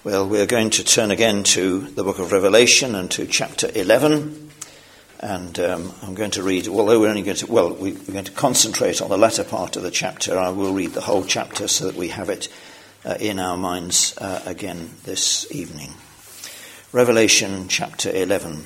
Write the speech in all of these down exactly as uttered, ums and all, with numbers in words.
Well, we're going to turn again to the book of Revelation and to chapter eleven. And um, I'm going to read, although we're only going to, well, we're going to concentrate on the latter part of the chapter. I will read the whole chapter so that we have it uh, in our minds uh, again this evening. Revelation chapter eleven.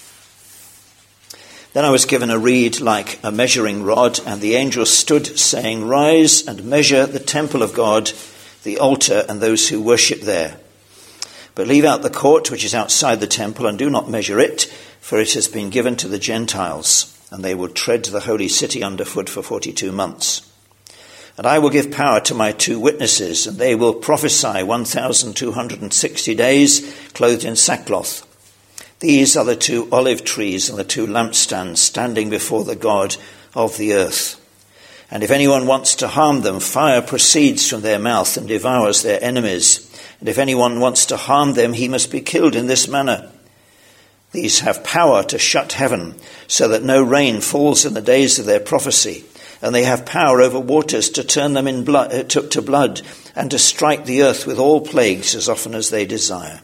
Then I was given a reed like a measuring rod, and the angel stood, saying, "Rise and measure the temple of God, the altar, and those who worship there. But leave out the court which is outside the temple, and do not measure it, for it has been given to the Gentiles, and they will tread the holy city underfoot for forty-two months. And I will give power to my two witnesses, and they will prophesy one thousand two hundred sixty days, clothed in sackcloth. These are the two olive trees and the two lampstands standing before the God of the earth. And if anyone wants to harm them, fire proceeds from their mouth and devours their enemies. And if anyone wants to harm them, he must be killed in this manner. These have power to shut heaven, so that no rain falls in the days of their prophecy. And they have power over waters to turn them in blood, uh, to, to blood, and to strike the earth with all plagues as often as they desire.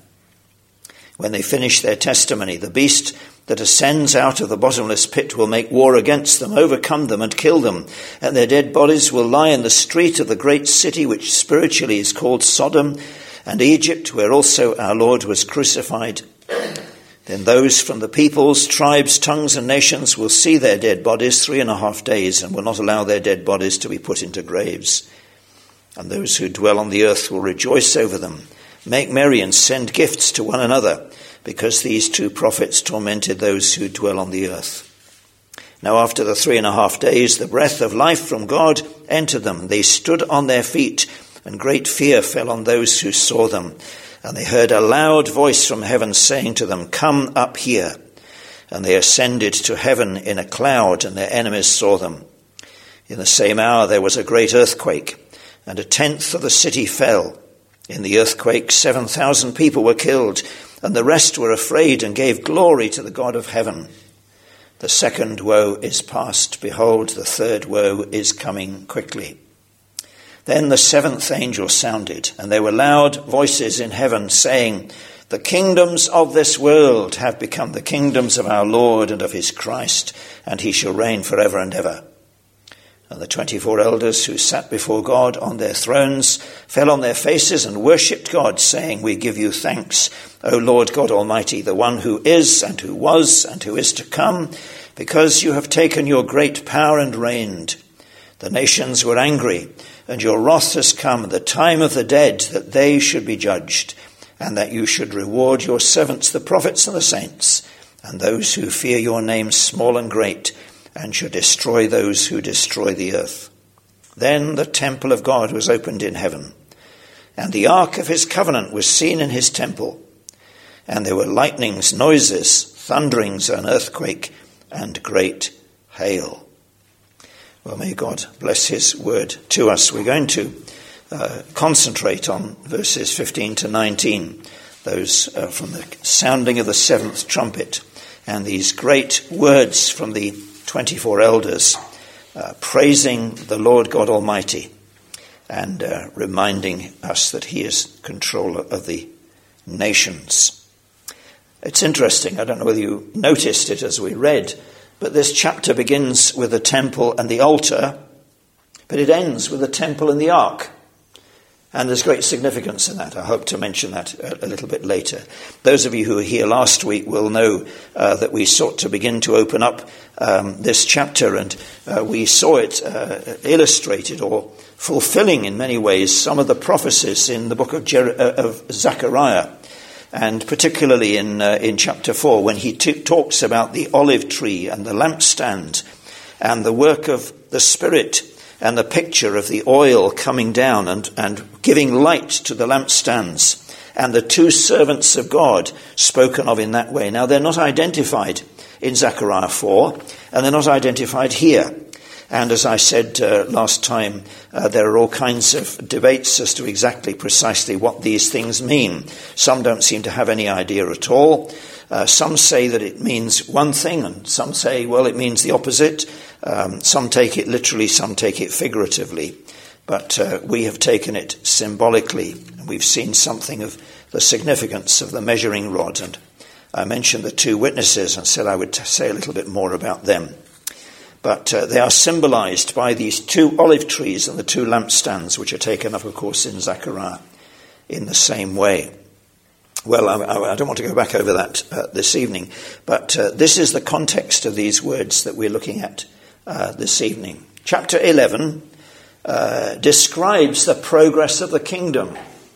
When they finish their testimony, the beast that ascends out of the bottomless pit will make war against them, overcome them, and kill them. And their dead bodies will lie in the street of the great city, which spiritually is called Sodom, and Egypt, where also our Lord was crucified. Then those from the peoples, tribes, tongues, and nations will see their dead bodies three and a half days, and will not allow their dead bodies to be put into graves. And those who dwell on the earth will rejoice over them, make merry and send gifts to one another, because these two prophets tormented those who dwell on the earth. Now after the three and a half days, the breath of life from God entered them. They stood on their feet, and great fear fell on those who saw them. And they heard a loud voice from heaven saying to them, "Come up here." And they ascended to heaven in a cloud, and their enemies saw them. In the same hour there was a great earthquake, and a tenth of the city fell. In the earthquake seven thousand people were killed, and the rest were afraid and gave glory to the God of heaven. The second woe is past. Behold, the third woe is coming quickly. Then the seventh angel sounded, and there were loud voices in heaven saying, "The kingdoms of this world have become the kingdoms of our Lord and of his Christ, and he shall reign forever and ever." And the twenty-four elders who sat before God on their thrones fell on their faces and worshipped God, saying, "We give you thanks, O Lord God Almighty, the one who is and who was and who is to come, because you have taken your great power and reigned. The nations were angry, and your wrath has come, the time of the dead, that they should be judged, and that you should reward your servants, the prophets and the saints, and those who fear your name, small and great, and should destroy those who destroy the earth." Then the temple of God was opened in heaven, and the ark of his covenant was seen in his temple. And there were lightnings, noises, thunderings, an earthquake, and great hail. Well, may God bless his word to us. We're going to uh, concentrate on verses fifteen to nineteen, those uh, from the sounding of the seventh trumpet, and these great words from the twenty-four elders, uh, praising the Lord God Almighty, and uh, reminding us that he is controller of the nations. It's interesting, I don't know whether you noticed it as we read, but this chapter begins with the temple and the altar, but it ends with the temple and the ark. And there's great significance in that. I hope to mention that a, a little bit later. Those of you who were here last week will know uh, that we sought to begin to open up um, this chapter, and uh, we saw it uh, illustrated or fulfilling in many ways some of the prophecies in the book of, Jer- uh, of Zechariah. And particularly in uh, in chapter four, when he t- talks about the olive tree and the lampstand and the work of the Spirit and the picture of the oil coming down and, and giving light to the lampstands and the two servants of God spoken of in that way. Now, they're not identified in Zechariah four, and they're not identified here. And as I said uh, last time, uh, there are all kinds of debates as to exactly precisely what these things mean. Some don't seem to have any idea at all. Uh, some say that it means one thing, and some say, well, it means the opposite. Um, some take it literally, some take it figuratively. but uh, we have taken it symbolically, and we've seen something of the significance of the measuring rod. And I mentioned the two witnesses and said I would say a little bit more about them. But uh, they are symbolized by these two olive trees and the two lampstands, which are taken up, of course, in Zechariah in the same way. Well, I, I don't want to go back over that uh, this evening, but uh, this is the context of these words that we're looking at uh, this evening. Chapter eleven uh, describes the progress of the kingdom.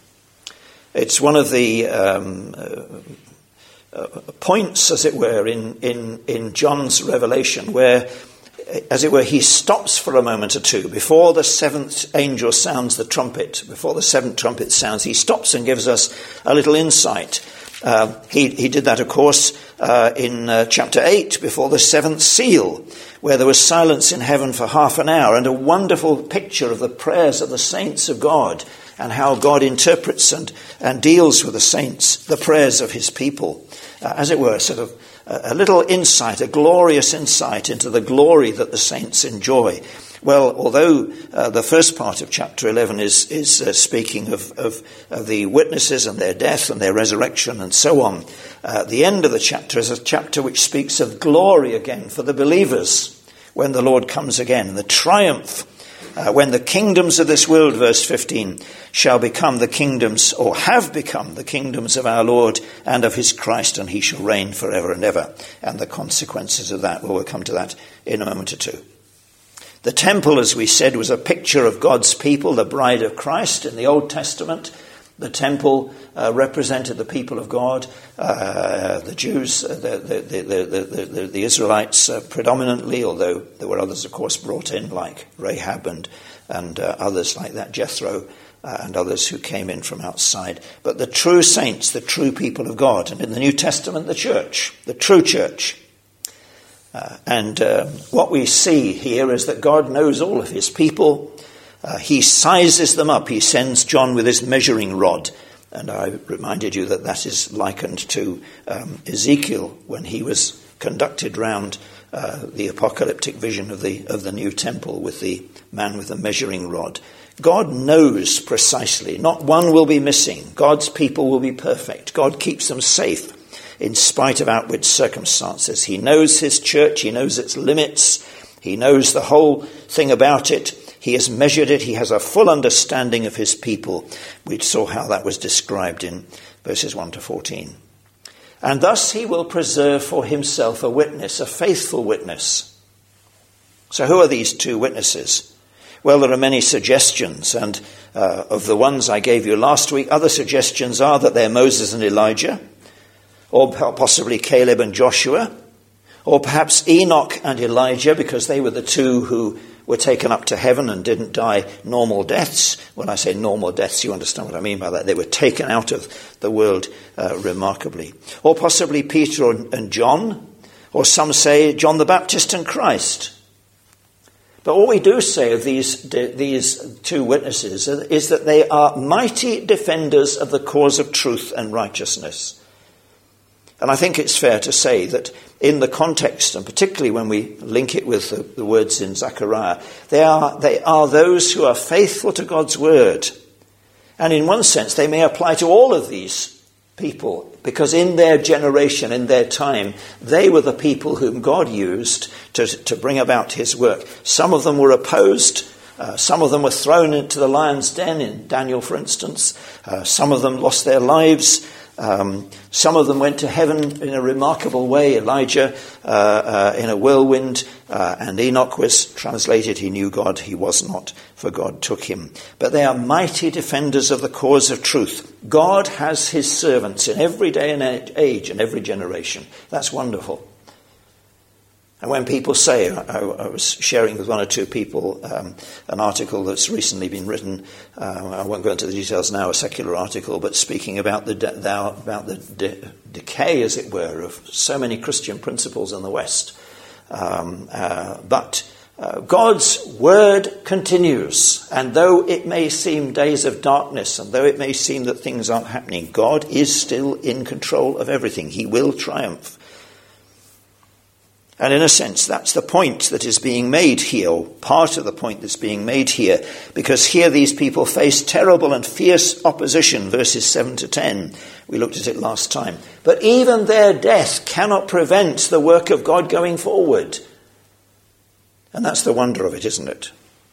It's one of the um, uh, uh, points, as it were, in, in, in John's revelation, where, as it were, he stops for a moment or two before the seventh angel sounds the trumpet. Before the seventh trumpet sounds, he stops and gives us a little insight. Uh, he, he did that, of course, uh, in uh, chapter eight, before the seventh seal, where there was silence in heaven for half an hour, and a wonderful picture of the prayers of the saints of God, and how God interprets and, and deals with the saints, the prayers of his people. Uh, as it were, sort of a little insight, a glorious insight into the glory that the saints enjoy. Well, although uh, the first part of chapter eleven is, is uh, speaking of, of, of the witnesses and their death and their resurrection and so on, uh, the end of the chapter is a chapter which speaks of glory again for the believers when the Lord comes again, and the triumph Uh, when the kingdoms of this world, verse fifteen, shall become the kingdoms, or have become the kingdoms of our Lord and of his Christ, and he shall reign forever and ever. And the consequences of that, well, we'll come to that in a moment or two. The temple, as we said, was a picture of God's people, the bride of Christ in the Old Testament. The temple uh, represented the people of God, uh, the Jews, uh, the, the, the, the, the, the Israelites uh, predominantly, although there were others, of course, brought in, like Rahab and, and uh, others like that, Jethro, uh, and others who came in from outside. But the true saints, the true people of God, and in the New Testament, the church, the true church. Uh, and uh, what we see here is that God knows all of his people. Uh, he sizes them up. He sends John with his measuring rod. And I reminded you that that is likened to um, Ezekiel when he was conducted round uh, the apocalyptic vision of the of the new temple with the man with the measuring rod. God knows precisely. Not one will be missing. God's people will be perfect. God keeps them safe in spite of outward circumstances. He knows his church. He knows its limits. He knows the whole thing about it. He has measured it. He has a full understanding of his people. We saw how that was described in verses one to fourteen. And thus he will preserve for himself a witness, a faithful witness. So who are these two witnesses? Well, there are many suggestions, and uh, of the ones I gave you last week, other suggestions are that they're Moses and Elijah, or possibly Caleb and Joshua, or perhaps Enoch and Elijah, because they were the two who were taken up to heaven and didn't die normal deaths. When I say normal deaths, you understand what I mean by that. They were taken out of the world uh, remarkably. Or possibly Peter and John, or some say John the Baptist and Christ. But what we do say of these, these two witnesses is that they are mighty defenders of the cause of truth and righteousness. And I think it's fair to say that in the context, and particularly when we link it with the, the words in Zechariah, they are, they are those who are faithful to God's word. And in one sense, they may apply to all of these people, because in their generation, in their time, they were the people whom God used to, to bring about his work. Some of them were opposed. Uh, some of them were thrown into the lion's den, in Daniel, for instance. Uh, some of them lost their lives. Um, some of them went to heaven in a remarkable way. Elijah uh, uh, in a whirlwind, uh, and Enoch was translated, he knew God, he was not, for God took him. But they are mighty defenders of the cause of truth. God has his servants in every day and age and every generation. That's wonderful. And when people say, I, I was sharing with one or two people um, an article that's recently been written, uh, I won't go into the details now, a secular article, but speaking about the de- about the de- decay, as it were, of so many Christian principles in the West. Um, uh, but uh, God's word continues, and though it may seem days of darkness, and though it may seem that things aren't happening, God is still in control of everything. He will triumph. And in a sense, that's the point that is being made here, or part of the point that's being made here, because here these people face terrible and fierce opposition, verses seven to ten. We looked at it last time. But even their death cannot prevent the work of God going forward. And that's the wonder of it, isn't it?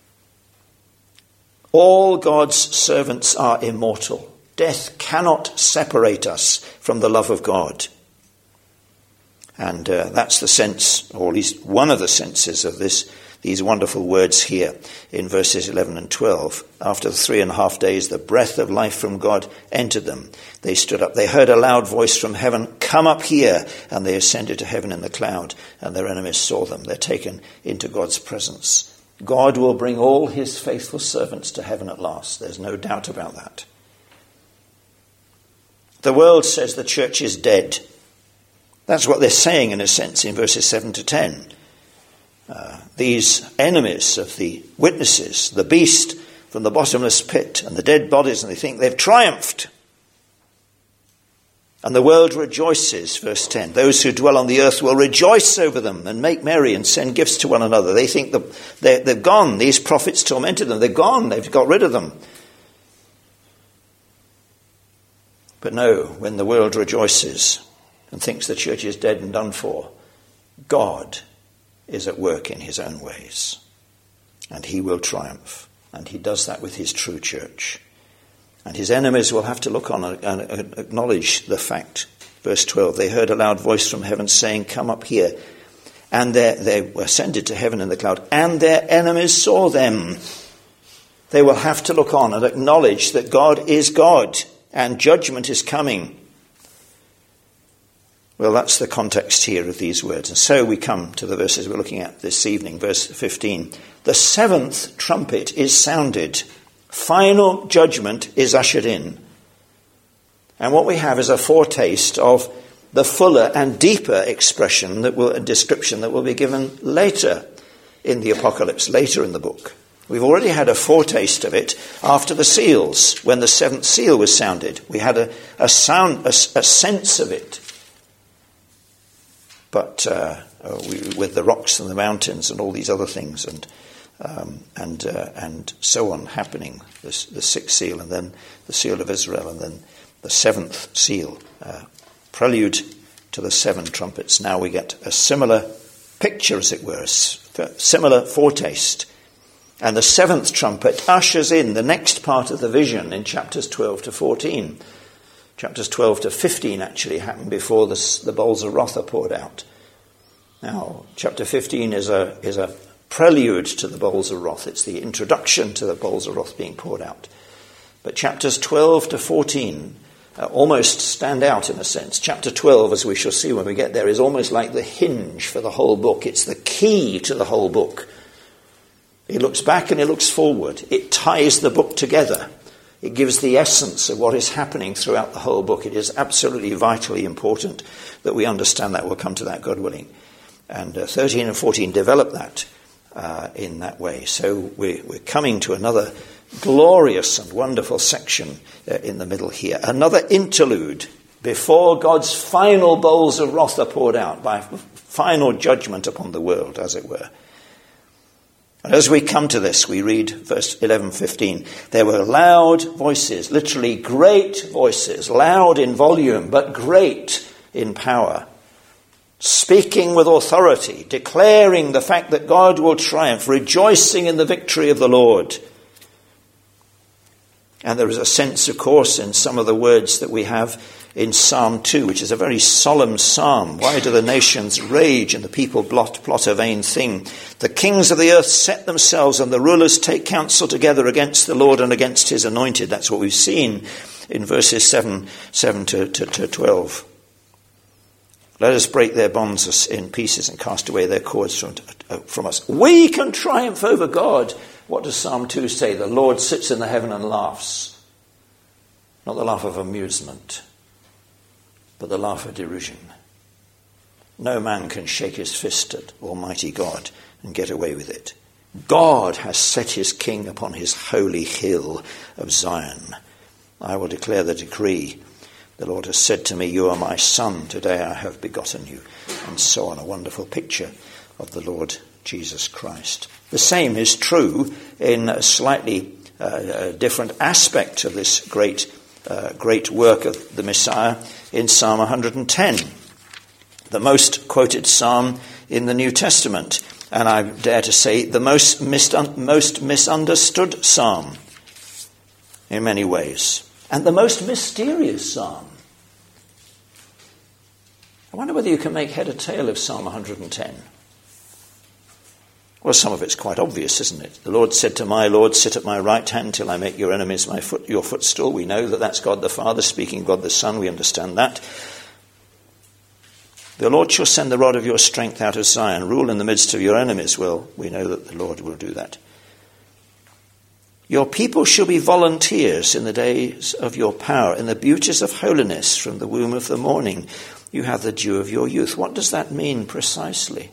All God's servants are immortal. Death cannot separate us from the love of God. And uh, that's the sense, or at least one of the senses of this, these wonderful words here in verses eleven and twelve. After the three and a half days, the breath of life from God entered them. They stood up. They heard a loud voice from heaven, "Come up here." And they ascended to heaven in the cloud, and their enemies saw them. They're taken into God's presence. God will bring all his faithful servants to heaven at last. There's no doubt about that. The world says the church is dead. That's what they're saying, in a sense, in verses seven to ten. Uh, these enemies of the witnesses, the beast from the bottomless pit and the dead bodies, and they think they've triumphed. And the world rejoices, verse ten. Those who dwell on the earth will rejoice over them and make merry and send gifts to one another. They think the, they're, they're gone. These prophets tormented them. They're gone. They've got rid of them. But no, when the world rejoices and thinks the church is dead and done for, God is at work in his own ways. And he will triumph. And he does that with his true church. And his enemies will have to look on and acknowledge the fact. Verse twelve, they heard a loud voice from heaven saying, "Come up here." And they ascended to heaven in the cloud. And their enemies saw them. They will have to look on and acknowledge that God is God and judgment is coming. Well, that's the context here of these words. And so we come to the verses we're looking at this evening, verse fifteen. The seventh trumpet is sounded. Final judgment is ushered in. And what we have is a foretaste of the fuller and deeper expression that will, a description that will be given later in the Apocalypse, later in the book. We've already had a foretaste of it after the seals, when the seventh seal was sounded. We had a, a sound, a, a sense of it. But uh, we, with the rocks and the mountains and all these other things and um, and uh, and so on happening, the, the sixth seal and then the seal of Israel and then the seventh seal, uh, prelude to the seven trumpets. Now we get a similar picture, as it were, a similar foretaste. And the seventh trumpet ushers in the next part of the vision in chapters twelve to fourteen. Chapters twelve to fifteen actually happened before the, the bowls of wrath are poured out. Now, chapter fifteen is a is a prelude to the bowls of wrath. It's the introduction to the bowls of wrath being poured out. But chapters twelve to fourteen uh, almost stand out in a sense. Chapter twelve, as we shall see when we get there, is almost like the hinge for the whole book. It's the key to the whole book. It looks back and it looks forward. It ties the book together. It gives the essence of what is happening throughout the whole book. It is absolutely vitally important that we understand that. We'll come to that, God willing. And uh, thirteen and fourteen develop that uh, in that way. So we're, we're coming to another glorious and wonderful section uh, in the middle here. Another interlude before God's final bowls of wrath are poured out, by final judgment upon the world, as it were. And as we come to this, we read verse eleven fifteen. There were loud voices, literally great voices, loud in volume, but great in power, speaking with authority, declaring the fact that God will triumph, rejoicing in the victory of the Lord. And there is a sense, of course, in some of the words that we have in Psalm two, which is a very solemn psalm. Why do the nations rage and the people plot, plot a vain thing? The kings of the earth set themselves and the rulers take counsel together against the Lord and against his anointed. That's what we've seen in verses seven, seven to, to, to twelve. Let us break their bonds in pieces and cast away their cords from, from us. We can triumph over God. What does Psalm two say? The Lord sits in the heaven and laughs. Not the laugh of amusement, but the laugh of derision. No man can shake his fist at Almighty God and get away with it. God has set his king upon his holy hill of Zion. I will declare the decree. The Lord has said to me, you are my son, today I have begotten you. And so on, a wonderful picture of the Lord Jesus Christ. The same is true in a slightly uh, different aspect of this great, uh, great work of the Messiah in Psalm one hundred ten, the most quoted psalm in the New Testament, and I dare to say the most, mis- most misunderstood psalm in many ways, and the most mysterious psalm. I wonder whether you can make head or tail of Psalm one hundred ten. Well, some of it's quite obvious, isn't it? The Lord said to my Lord, sit at my right hand till I make your enemies my foot, your footstool. We know that that's God the Father speaking, God the Son. We understand that. The Lord shall send the rod of your strength out of Zion, rule in the midst of your enemies. Well, we know that the Lord will do that. Your people shall be volunteers in the days of your power, in the beauties of holiness from the womb of the morning. You have the dew of your youth. What does that mean precisely?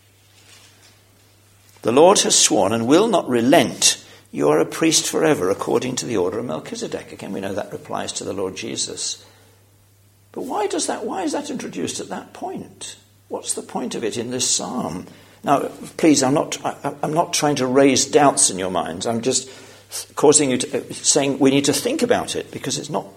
The Lord has sworn and will not relent. You are a priest forever according to the order of Melchizedek. Again, we know that applies to the Lord Jesus. But why does that? Why is that introduced at that point? What's the point of it in this psalm? Now, please, I'm not. I, I'm not trying to raise doubts in your minds. I'm just causing you to uh, saying we need to think about it, because it's not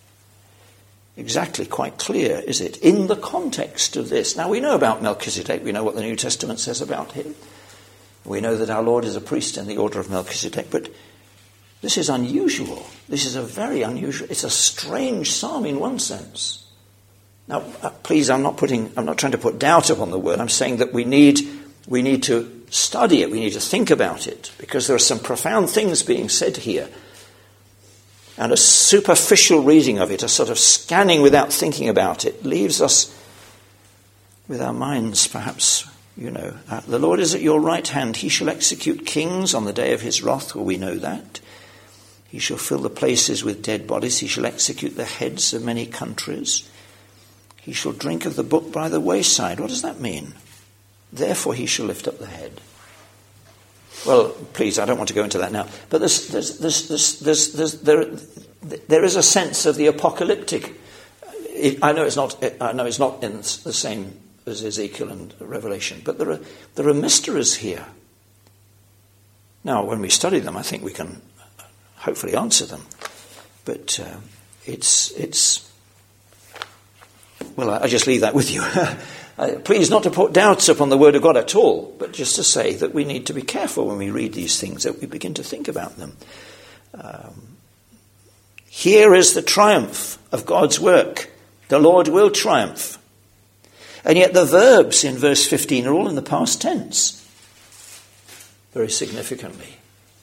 exactly quite clear, is it, in the context of this? Now, we know about Melchizedek. We know what the New Testament says about him. We know that our Lord is a priest in the order of Melchizedek, but this is unusual. This is a very unusual, it's a strange psalm in one sense. Now, uh, please, I'm not putting, I'm not trying to put doubt upon the word. I'm saying that we need, we need to study it. We need to think about it, because there are some profound things being said here. And a superficial reading of it, a sort of scanning without thinking about it, leaves us with our minds perhaps, you know, uh, the Lord is at your right hand. He shall execute kings on the day of his wrath. Well, we know that. He shall fill the places with dead bodies. He shall execute the heads of many countries. He shall drink of the book by the wayside. What does that mean? Therefore he shall lift up the head. Well, please, I don't want to go into that now. But there's, there's, there's, there's, there's, there's, there, there is a sense of the apocalyptic. I know it's not. I know it's not in the same as Ezekiel and Revelation, but there are there are mysteries here. Now, when we study them, I think we can hopefully answer them. But uh, it's it's well, I, I just leave that with you. uh, please, not to put doubts upon the Word of God at all, but just to say that we need to be careful when we read these things, that we begin to think about them. Um, here is the triumph of God's work. The Lord will triumph. And yet the verbs in verse fifteen are all in the past tense, very significantly.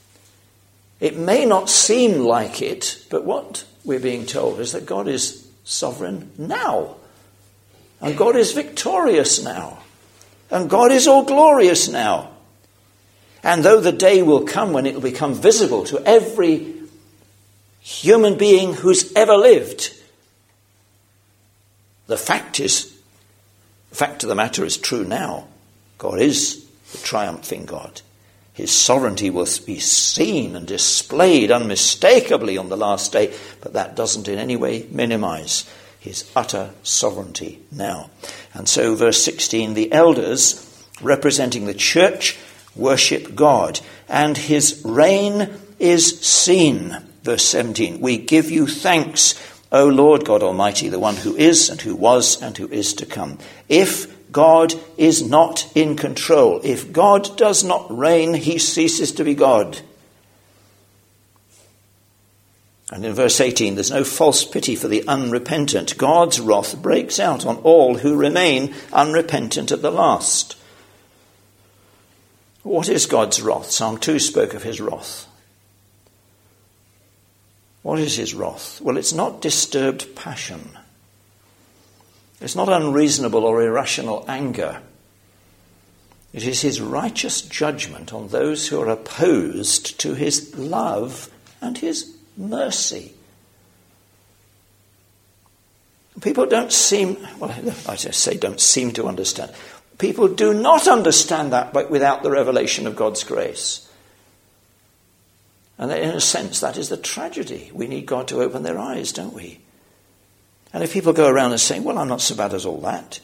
It may not seem like it, but what we're being told is that God is sovereign now. And God is victorious now. And God is all glorious now. And though the day will come when it will become visible to every human being who's ever lived, the fact is, the fact of the matter is true now. God is the triumphing God. His sovereignty will be seen and displayed unmistakably on the last day, but that doesn't in any way minimize his utter sovereignty now. And so verse sixteen, the elders representing the church worship God, and his reign is seen. Verse seventeen, we give you thanks, O Lord God Almighty, the one who is and who was and who is to come. If God is not in control, if God does not reign, he ceases to be God. And in verse eighteen, there's no false pity for the unrepentant. God's wrath breaks out on all who remain unrepentant at the last. What is God's wrath? Psalm two spoke of his wrath. What is his wrath? Well, it's not disturbed passion. It's not unreasonable or irrational anger. It is his righteous judgment on those who are opposed to his love and his mercy. People don't seem, well, I just say don't seem to understand. People do not understand that but without the revelation of God's grace. And in a sense, that is the tragedy. We need God to open their eyes, don't we? And if people go around and say, well, I'm not so bad as all that,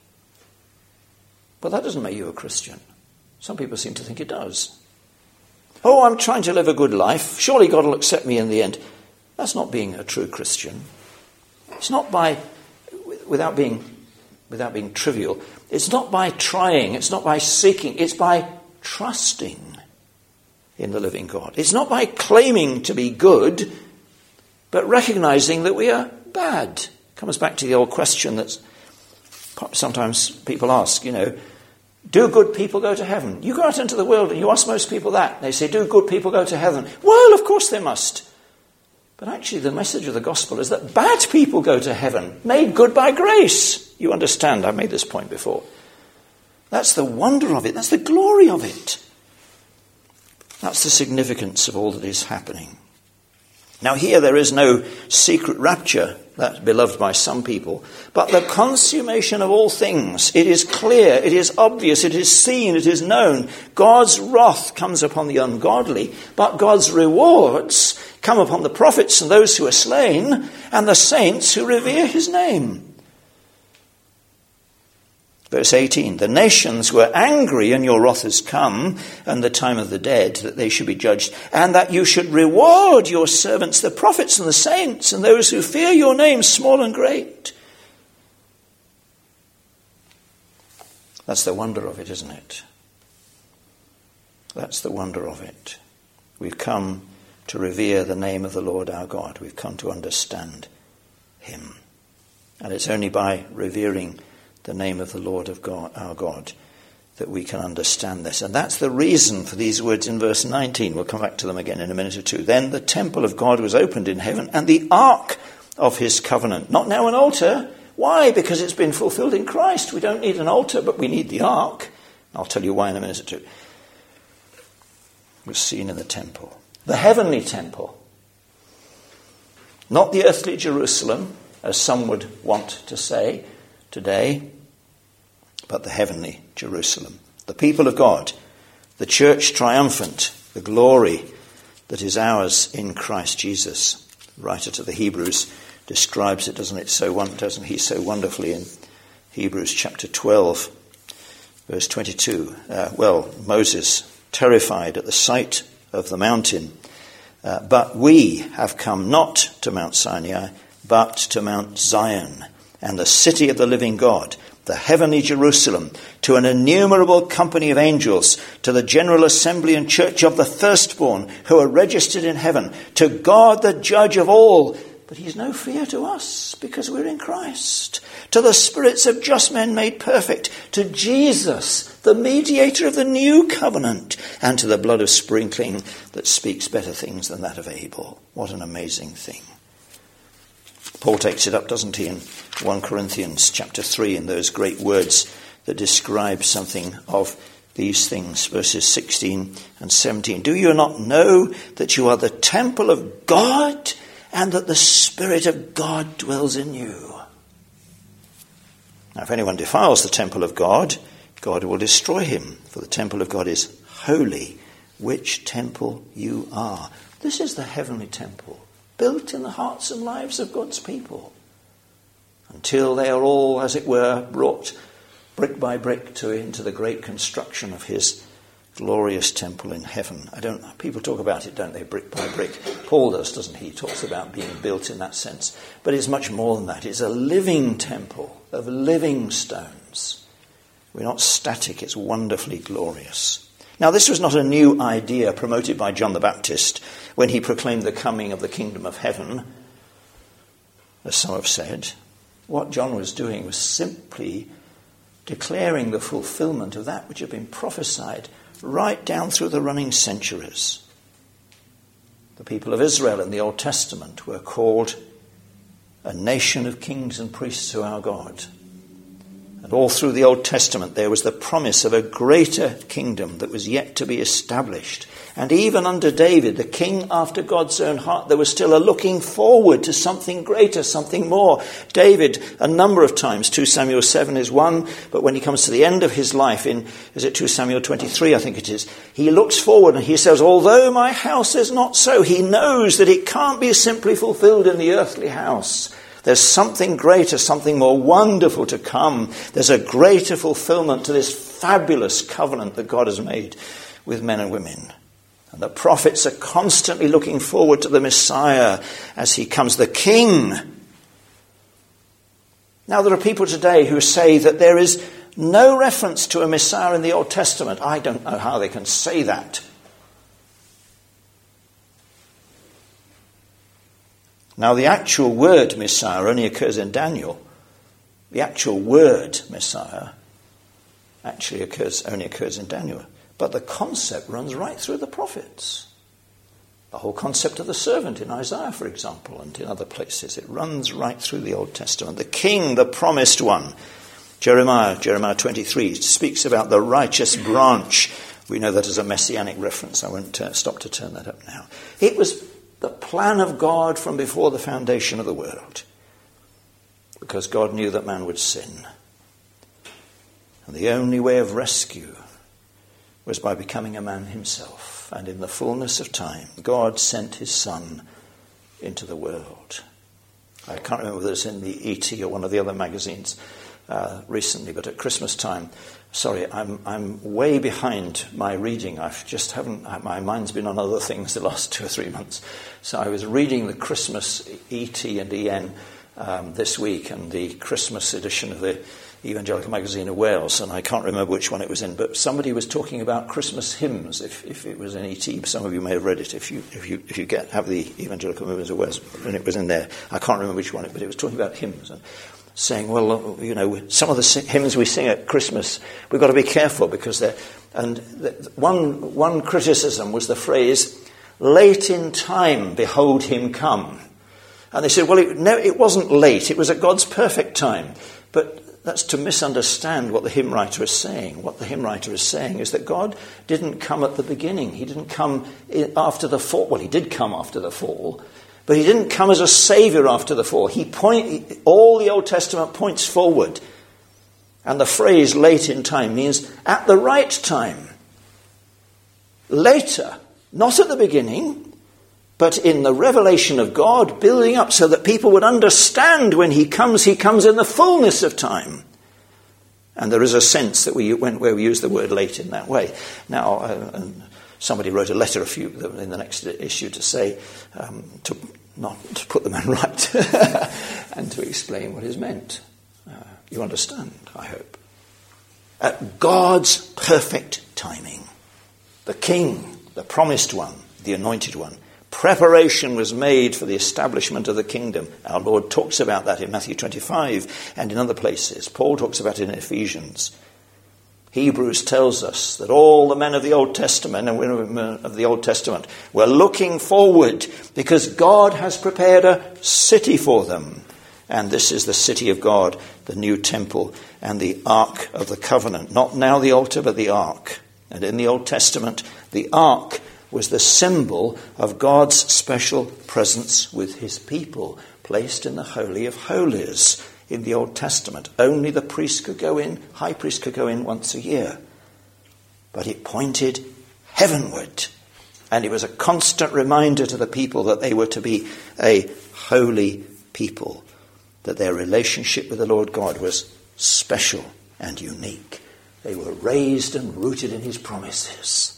but that doesn't make you a Christian. Some people seem to think it does. Oh, I'm trying to live a good life. Surely God will accept me in the end. That's not being a true Christian. It's not by, without being, without being trivial, it's not by trying, it's not by seeking, it's by trusting in the living God. It's not by claiming to be good, but recognizing that we are bad. It comes back to the old question that sometimes people ask, you know, do good people go to heaven? You go out into the world and you ask most people that. They say, do good people go to heaven? Well, of course they must. But actually the message of the gospel is that bad people go to heaven, made good by grace. You understand, I've made this point before. That's the wonder of it. That's the glory of it. That's the significance of all that is happening. Now here there is no secret rapture that's beloved by some people, but the consummation of all things. It is clear, it is obvious, it is seen, it is known. God's wrath comes upon the ungodly, but God's rewards come upon the prophets and those who are slain and the saints who revere his name. Verse eighteen, the nations were angry, and your wrath has come, and the time of the dead, that they should be judged, and that you should reward your servants, the prophets and the saints, and those who fear your name, small and great. That's the wonder of it, isn't it? That's the wonder of it. We've come to revere the name of the Lord our God. We've come to understand him. And it's only by revering the name of the Lord of God, our God, that we can understand this. And that's the reason for these words in verse nineteen. We'll come back to them again in a minute or two. Then the temple of God was opened in heaven, and the ark of his covenant. Not now an altar. Why? Because it's been fulfilled in Christ. We don't need an altar, but we need the ark. I'll tell you why in a minute or two. It was seen in the temple. The heavenly temple. Not the earthly Jerusalem, as some would want to say today, but the heavenly Jerusalem. The people of God, the church triumphant, the glory that is ours in Christ Jesus. The writer to the Hebrews describes it, doesn't it? So doesn't he so wonderfully in Hebrews chapter twelve, verse twenty-two. Uh, well, Moses, terrified at the sight of the mountain, uh, but we have come not to Mount Sinai, but to Mount Zion, and the city of the living God, the heavenly Jerusalem, to an innumerable company of angels, to the general assembly and church of the firstborn who are registered in heaven, to God the judge of all. But he's no fear to us because we're in Christ. To the spirits of just men made perfect, to Jesus, the mediator of the new covenant, and to the blood of sprinkling that speaks better things than that of Abel. What an amazing thing. Paul takes it up, doesn't he, in First Corinthians chapter three, in those great words that describe something of these things, verses sixteen and seventeen. Do you not know that you are the temple of God, and that the Spirit of God dwells in you? Now, if anyone defiles the temple of God, God will destroy him, for the temple of God is holy, which temple you are. This is the heavenly temple, built in the hearts and lives of God's people, until they are all, as it were, brought brick by brick to into the great construction of his glorious temple in heaven. I don't know. People talk about it, don't they, brick by brick. Paul does, doesn't he? He talks about being built in that sense. But it's much more than that. It's a living temple of living stones. We're not static. It's wonderfully glorious. Now, this was not a new idea promoted by John the Baptist when he proclaimed the coming of the kingdom of heaven, as some have said. What John was doing was simply declaring the fulfillment of that which had been prophesied right down through the running centuries. The people of Israel in the Old Testament were called a nation of kings and priests to our God. And all through the Old Testament there was the promise of a greater kingdom that was yet to be established. And even under David, the king after God's own heart, there was still a looking forward to something greater, something more. David, a number of times, Second Samuel seven is one, but when he comes to the end of his life in, is it Second Samuel twenty-three, I think it is, he looks forward and he says, although my house is not so, he knows that it can't be simply fulfilled in the earthly house. There's something greater, something more wonderful to come. There's a greater fulfillment to this fabulous covenant that God has made with men and women. And the prophets are constantly looking forward to the Messiah as he comes, the King. Now there are people today who say that there is no reference to a Messiah in the Old Testament. I don't know how they can say that. Now the actual word Messiah only occurs in Daniel. The actual word Messiah actually occurs only occurs in Daniel. But the concept runs right through the prophets. The whole concept of the servant in Isaiah, for example, and in other places. It runs right through the Old Testament. The King, the promised one. Jeremiah, Jeremiah twenty-three, speaks about the righteous branch. We know that as a messianic reference. I won't uh, stop to turn that up now. It was the plan of God from before the foundation of the world. Because God knew that man would sin. And the only way of rescue was by becoming a man himself. And in the fullness of time, God sent his Son into the world. I can't remember whether it's in the E T or one of the other magazines uh, recently, but at Christmas time, sorry, I'm I'm way behind my reading. I just haven't, my mind's been on other things the last two or three months. So I was reading the Christmas E T and E N um, this week, and the Christmas edition of the Evangelical Magazine of Wales, and I can't remember which one it was in, but somebody was talking about Christmas hymns. If, if it was in E T, some of you may have read it. If you if you if you get have the Evangelical Magazine of Wales, and it was in there. I can't remember which one, but it was talking about hymns and saying, well, you know, some of the hymns we sing at Christmas, we've got to be careful because they're. And the, one one criticism was the phrase, "Late in time, behold him come," and they said, well, it, no, it wasn't late; it was at God's perfect time, but. That's to misunderstand what the hymn writer is saying. What the hymn writer is saying is that God didn't come at the beginning. He didn't come after the fall. Well, he did come after the fall, but he didn't come as a saviour after the fall. He point, all the Old Testament points forward. And the phrase late in time means at the right time. Later, not at the beginning, but in the revelation of God, building up so that people would understand when he comes, he comes in the fullness of time. And there is a sense that we went where we use the word late in that way. Now, uh, and somebody wrote a letter a few in the next issue to say, um, to not to put the man right, and to explain what is meant. Uh, you understand, I hope. At God's perfect timing, the King, the promised one, the anointed one, preparation was made for the establishment of the kingdom. Our Lord talks about that in Matthew twenty-five and in other places. Paul talks about it in Ephesians. Hebrews tells us that all the men of the Old Testament and women of the Old Testament were looking forward because God has prepared a city for them. And this is the city of God, the new temple and the ark of the covenant. Not now the altar, but the ark. And in the Old Testament, the ark was the symbol of God's special presence with his people, placed in the Holy of Holies in the Old Testament. Only the priest could go in, high priest could go in once a year. But it pointed heavenward. And it was a constant reminder to the people that they were to be a holy people, that their relationship with the Lord God was special and unique. They were raised and rooted in his promises.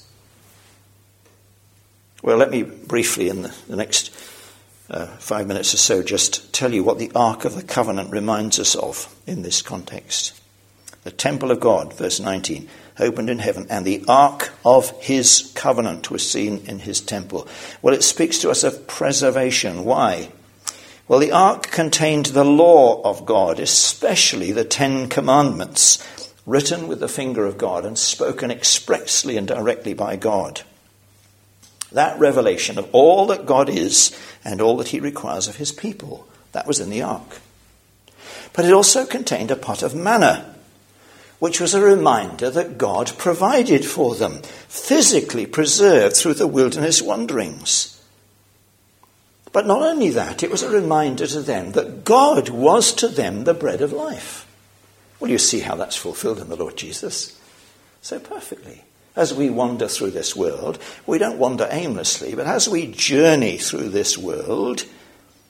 Well, let me briefly, in the, the next uh, five minutes or so, just tell you what the Ark of the Covenant reminds us of in this context. The temple of God, verse nineteen, opened in heaven, and the Ark of his covenant was seen in his temple. Well, it speaks to us of preservation. Why? Well, the Ark contained the law of God, especially the Ten Commandments, written with the finger of God and spoken expressly and directly by God. That revelation of all that God is and all that he requires of his people, that was in the ark. But it also contained a pot of manna, which was a reminder that God provided for them, physically preserved through the wilderness wanderings. But not only that, it was a reminder to them that God was to them the bread of life. Well, you see how that's fulfilled in the Lord Jesus so perfectly. As we wander through this world, we don't wander aimlessly, but as we journey through this world,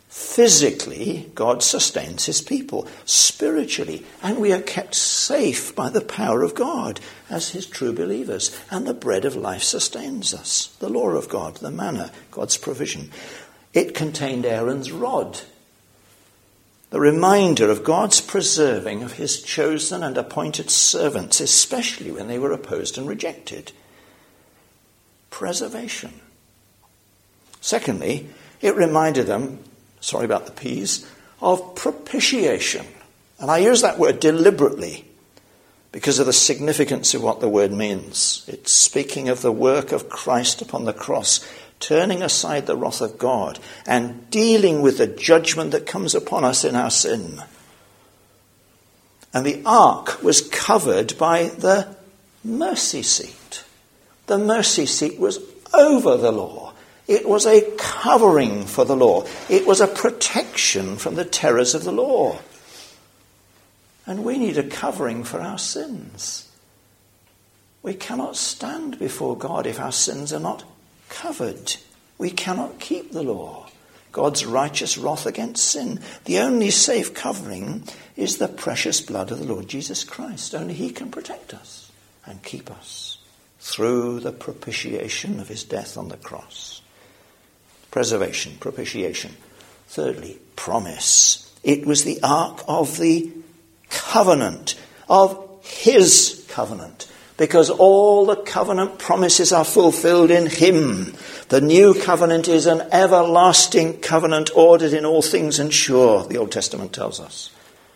Physically, God sustains his people. Spiritually, and we are kept safe by the power of God as his true believers. And the bread of life sustains us. The law of God, the manna, God's provision. It contained Aaron's rod. The reminder of God's preserving of his chosen and appointed servants, especially when they were opposed and rejected. Preservation. Secondly, it reminded them, sorry about the peas, of propitiation. And I use that word deliberately because of the significance of what the word means. It's speaking of the work of Christ upon the cross, turning aside the wrath of God and dealing with the judgment that comes upon us in our sin. And the ark was covered by the mercy seat. The mercy seat was over the law. It was a covering for the law. It was a protection from the terrors of the law. And we need a covering for our sins. We cannot stand before God if our sins are not covered. We cannot keep the law. God's righteous wrath against sin. The only safe covering is the precious blood of the Lord Jesus Christ. Only he can protect us and keep us through the propitiation of his death on the cross. Preservation, propitiation. Thirdly, promise. It was the ark of the covenant, of his covenant, because all the covenant promises are fulfilled in him. The new covenant is an everlasting covenant, ordered in all things and sure, the Old Testament tells us.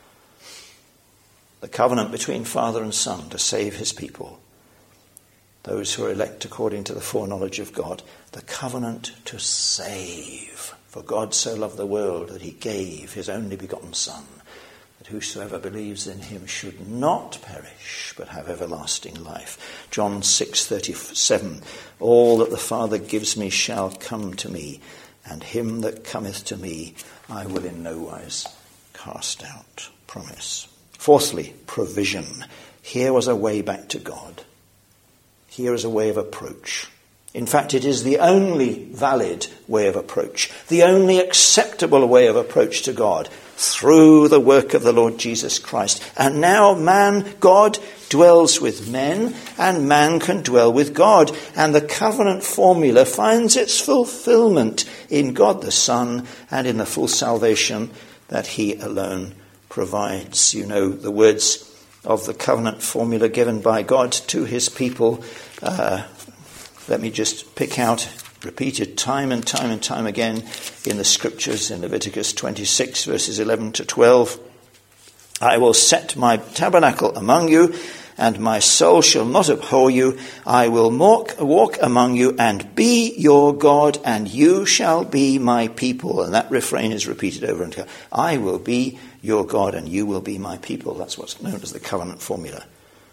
The covenant between Father and Son to save his people, those who are elect according to the foreknowledge of God. The covenant to save. For God so loved the world that he gave his only begotten Son, that whosoever believes in him should not perish, but have everlasting life. John six thirty-seven, all that the Father gives me shall come to me, and him that cometh to me I will in no wise cast out. Promise. Fourthly, provision. Here was a way back to God. Here is a way of approach. In fact, it is the only valid way of approach, the only acceptable way of approach to God, through the work of the Lord Jesus Christ. And now man, God, dwells with men, and man can dwell with God. And the covenant formula finds its fulfillment in God the Son and in the full salvation that he alone provides. You know the words of the covenant formula given by God to his people. Uh, let me just pick out, repeated time and time and time again in the scriptures in Leviticus twenty-six, verses eleven to twelve. I will set my tabernacle among you, and my soul shall not abhor you. I will walk, walk among you and be your God, and you shall be my people. And that refrain is repeated over and over. I will be your God, and you will be my people. That's what's known as the covenant formula.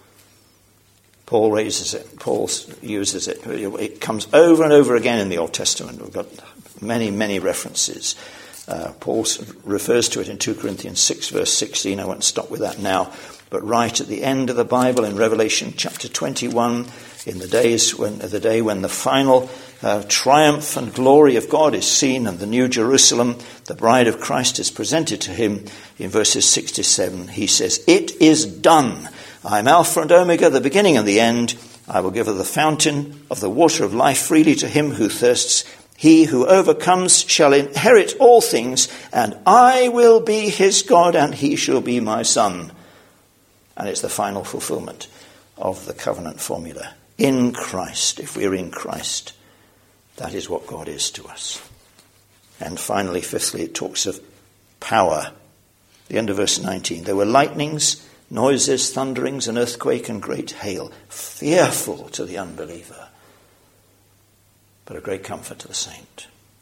Paul raises it. Paul uses it. It comes over and over again in the Old Testament. We've got many, many references. Uh, Paul refers to it in two Corinthians six, verse sixteen. I won't stop with that now. But right at the end of the Bible, in Revelation chapter twenty-one, in the days when the day when the final uh, triumph and glory of God is seen, and the New Jerusalem, the bride of Christ, is presented to him, in verses six to seven, he says, "It is done. I am Alpha and Omega, the beginning and the end. I will give of the fountain of the water of life freely to him who thirsts. He who overcomes shall inherit all things, and I will be his God, and he shall be my son." And it's the final fulfillment of the covenant formula. In Christ, if we're in Christ, that is what God is to us. And finally, fifthly, it talks of power. The end of verse nineteen. There were lightnings, noises, thunderings, an earthquake, and great hail, fearful to the unbeliever, but a great comfort to the saint.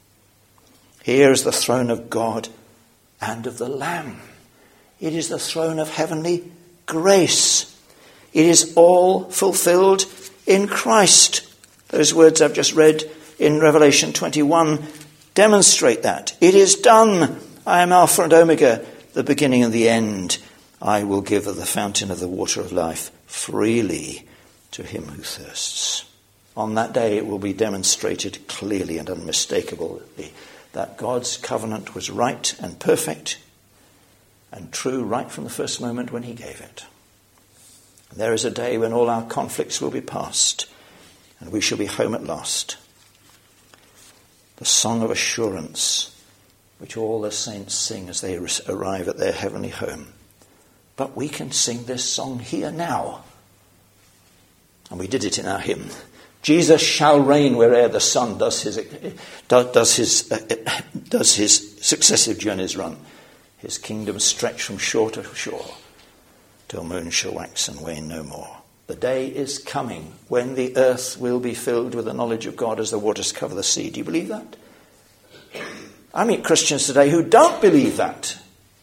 Here is the throne of God and of the Lamb. It is the throne of heavenly grace. It is all fulfilled in Christ. Those words I've just read in Revelation twenty-one demonstrate that. It is done. I am Alpha and Omega, the beginning and the end. I will give of the fountain of the water of life freely to him who thirsts. On that day it will be demonstrated clearly and unmistakably that God's covenant was right and perfect and true right from the first moment when he gave it. And there is a day when all our conflicts will be past and we shall be home at last. The song of assurance which all the saints sing as they arrive at their heavenly home. But we can sing this song here now. And we did it in our hymn. Jesus shall reign where'er the sun does his does his uh, does his successive journeys run. His kingdom stretch from shore to shore, till moon shall wax and wane no more. The day is coming when the earth will be filled with the knowledge of God as the waters cover the sea. Do you believe that? I meet Christians today who don't believe that.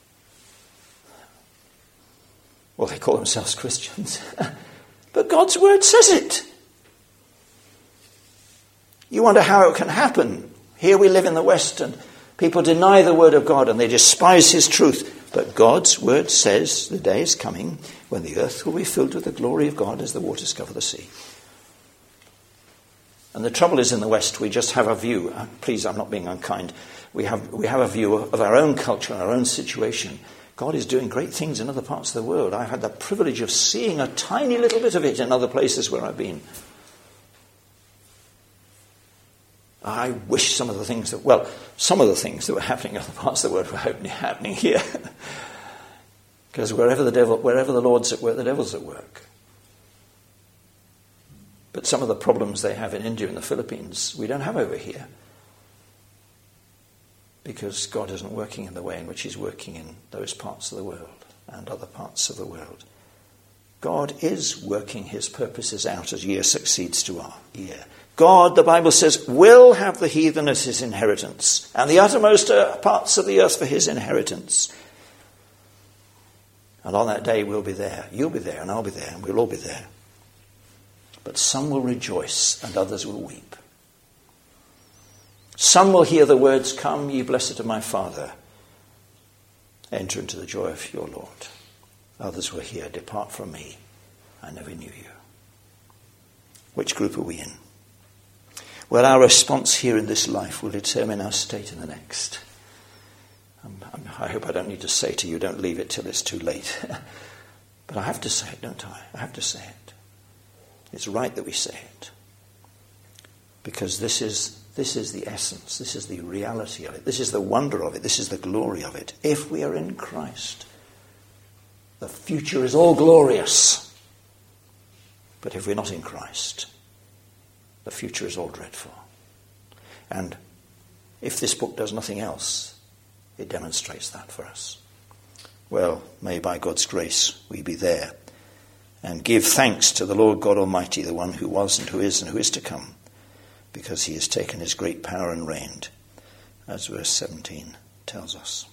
Well, they call themselves Christians. But God's word says it. You wonder how it can happen. Here we live in the West and people deny the word of God and they despise his truth. But God's word says the day is coming when the earth will be filled with the glory of God as the waters cover the sea. And the trouble is in the West, we just have a view. Uh, please, I'm not being unkind. We have, we have a view of, of our own culture and our own situation. God is doing great things in other parts of the world. I've had the privilege of seeing a tiny little bit of it in other places where I've been. I wish some of the things that, well, some of the things that were happening in other parts of the world were happening here. Because wherever the devil, wherever the Lord's at work, the devil's at work. But some of the problems they have in India and the Philippines, we don't have over here. Because God isn't working in the way in which he's working in those parts of the world and other parts of the world. God is working his purposes out as year succeeds to our year. God, the Bible says, will have the heathen as his inheritance and the uttermost parts of the earth for his inheritance. And on that day we'll be there. You'll be there and I'll be there and we'll all be there. But some will rejoice and others will weep. Some will hear the words, "Come, ye blessed of my Father, enter into the joy of your Lord." Others will hear, "Depart from me, I never knew you." Which group are we in? Well, our response here in this life will determine our state in the next. I'm, I'm, I hope I don't need to say to you, don't leave it till it's too late. But I have to say it, don't I? I have to say it. It's right that we say it. Because this is this is the essence, this is the reality of it, this is the wonder of it, this is the glory of it. If we are in Christ, the future is all glorious. But if we're not in Christ, the future is all dreadful. And if this book does nothing else, it demonstrates that for us. Well, may by God's grace we be there and give thanks to the Lord God Almighty, the one who was and who is and who is to come, because he has taken his great power and reigned, as verse seventeen tells us.